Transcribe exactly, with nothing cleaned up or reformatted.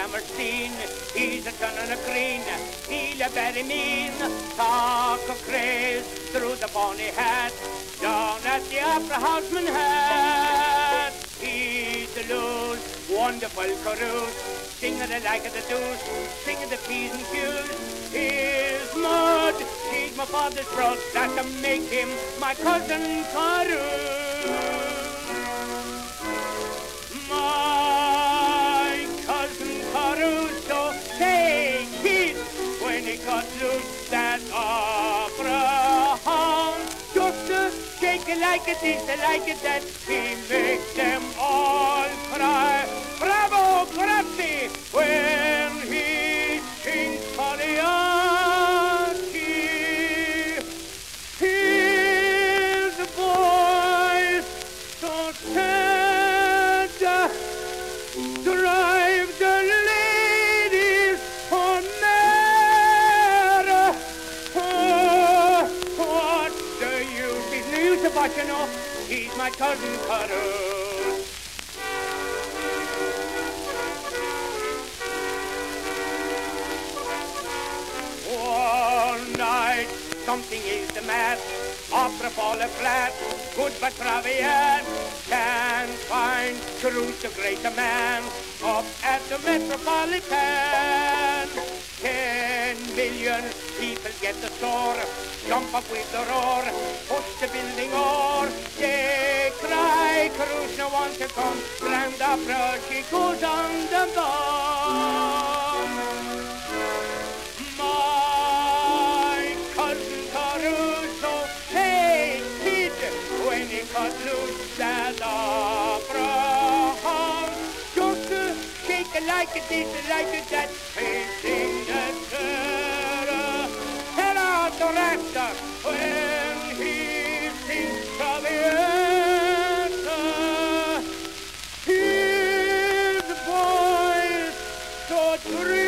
Hammerstein. He's a ton on a green, he'll a very mean. Talk of craze through the bonny hat, down at the Opera House Manhattan. He's the loose, wonderful carouse, singing the like of the deuce, singing the P's and Q's. Here's mud, she's my father's brother, that to make him my cousin Carouse. My cousin Caruso, say kid, when he got loose that opera hound, just to shake it like it is, like it that, he makes them all cry. Bravo, grazie, when he sings Pagliacci. Here's the boys so tender, drive the ladies on mad. Oh, what's the use? He's no use of what you know. He's my cousin Carouse. All night something is the matter. Opera fall flat, good but Traviat can't find Caruso, greater man, up at the Metropolitan. Ten million people get the store, jump up with the roar, push the building o'er. They cry, Caruso wants to come, grand opera, she goes on the bomb. My cousin Caruso, hey kid, when he cut loose that opera house, just to shake it like it is, like it that, facing the terror, terror to rasta, when he sings Traviata. Here's the boys so dreamy.